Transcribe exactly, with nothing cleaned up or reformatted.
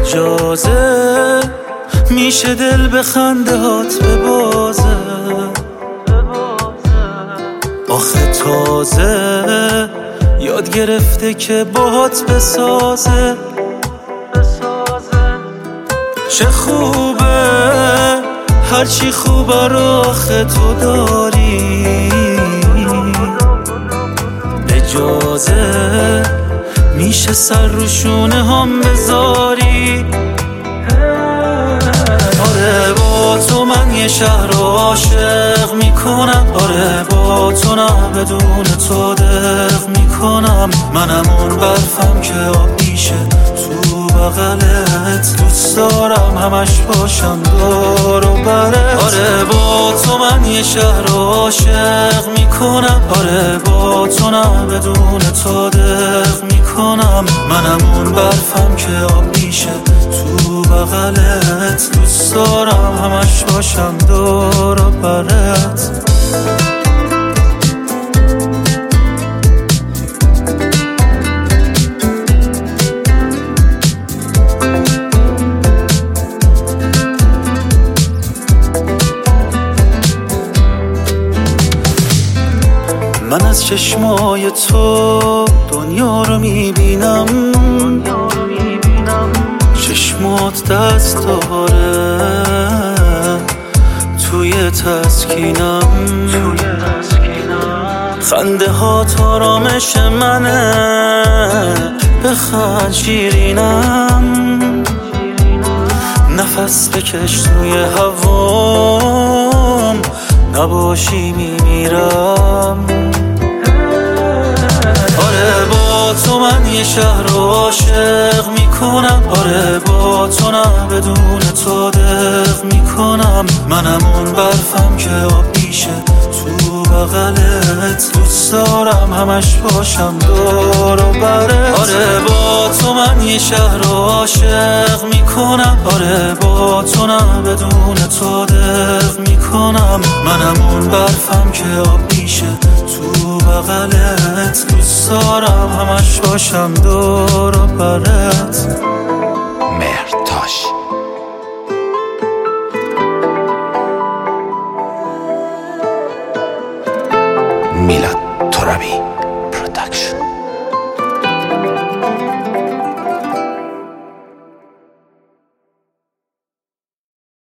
اجازه میشه دل به خنده هات ببازه. آخه تازه یاد گرفته که باهات بسازه. چه خوبه هرچی خوبه رو آخه تو داری. اجازه میشه سر رو شونه هم بذاری. آره با تو من یه شهر رو عاشق میکنم. آره با تو نه بدون تو دق میکنم. منم اون برفم که آب میشه تو بغلت. دوست دارم همش باشم دور و برت. آره با تو من یه شهر رو عاشق میکنم. آره با تو نه بدون تو دق میکنم. منم اون برفم که آب میشه تو بغلت. دوست دارم همش باشم دور و برت. من از چشمای تو دنیا رو میبینم. چشمات دست داره توی تسکینم. خنده ها آرامش منه بخند شیرینم. نفس بکش توی هوام نباشی میمیرم. آره با تو من یه شهر رو عاشق میکنم. آره با تو نه بدون تو دق میکنم. منم اون برفم که آب میشه تو بغلت. دوست دارم همش باشم دور و برت. آره با تو من یه شهر رو عاشق میکنم. آره با تو نه بدون تو دق میکنم. منم اون برفم که آب میشه تو بغلت. دوست دارم همش باشم دور و برت.